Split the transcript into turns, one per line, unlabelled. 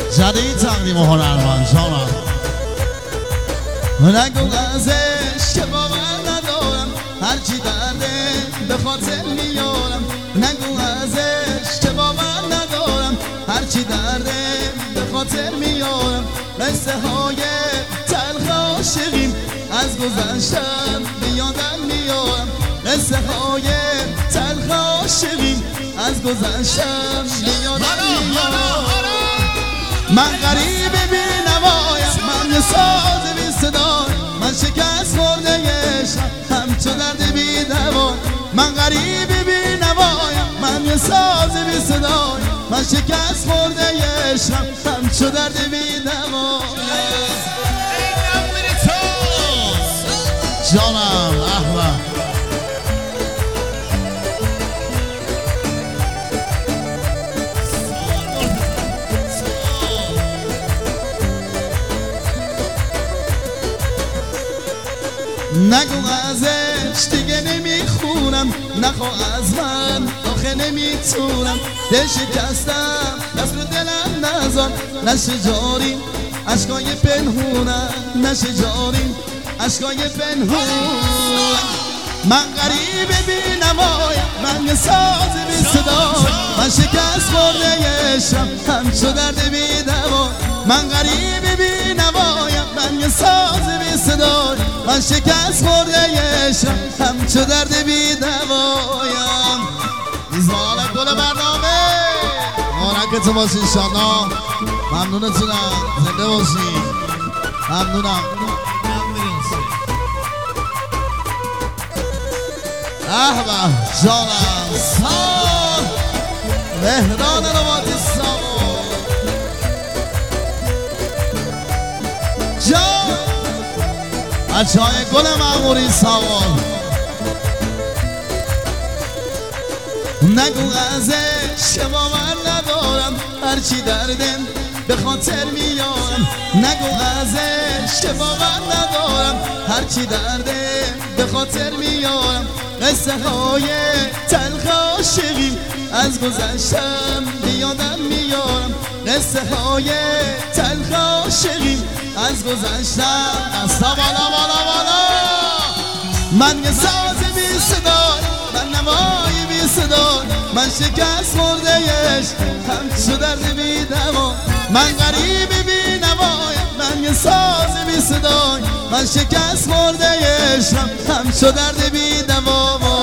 جده تقدیم هنرمند جانم. نگو ازش که باور ندارم، هرچی درده به خاطر میارم. نگو ازش که باور ندارم، هرچی درده به خاطر میارم. قصه های تلخ عاشقیم از گذشتم به یادم میارم. قصه های تلخ عاشقیم از گذشتم به یادم میارم. من غریب بی نوایم، من یه ساز بی صدای، من شکست خورده عشقم همچو درد بی دوا. من غریب بی نوایم، من یه ساز بی صدای، من شکست خورده عشقم همچو درد بی دوا. جانم احمد نگو ازش دیگه نمیخونم، نخوا از من آخه نمیتونم. دل شکستم دست رو دلم نزار، نشه جاری عشقای پنهونم، نشه جاری عشقای پنهون. من غریب بی نمایم، من یه ساز بی صدا، من شکست خورده عشقم همچو درد بی دوا. من غریب بی نمایم، من یه ساز بی صدا، من شکست خورده عشقم همچو درد بی دوایم. میزبان گل برنامه مبارکتون باشه انشالله. ممنونتونم، زنده باشید. ممنونم. احمد جانم سال مهران نواتی سامون جان بچه های گل معموری سامون. نگو ازش که باور ندارم، هرچی دردم به خاطر میارم. نگو ازش که باور ندارم، هرچی دردم به خاطر میارم. قصه های تلخ عاشقی از گذشتم به یادم میارم. قصه های تلخ عاشقی از گذشتم. دستا بالا بالا بالا. من یه ساز بی صدا، من نوایی بی صدا، من شکست خورده عشق همچو درد بی دوا. من غریب بی نوایم، من یه ساز بی صدا، من شکست خورده عشق همچو درد بی دوا.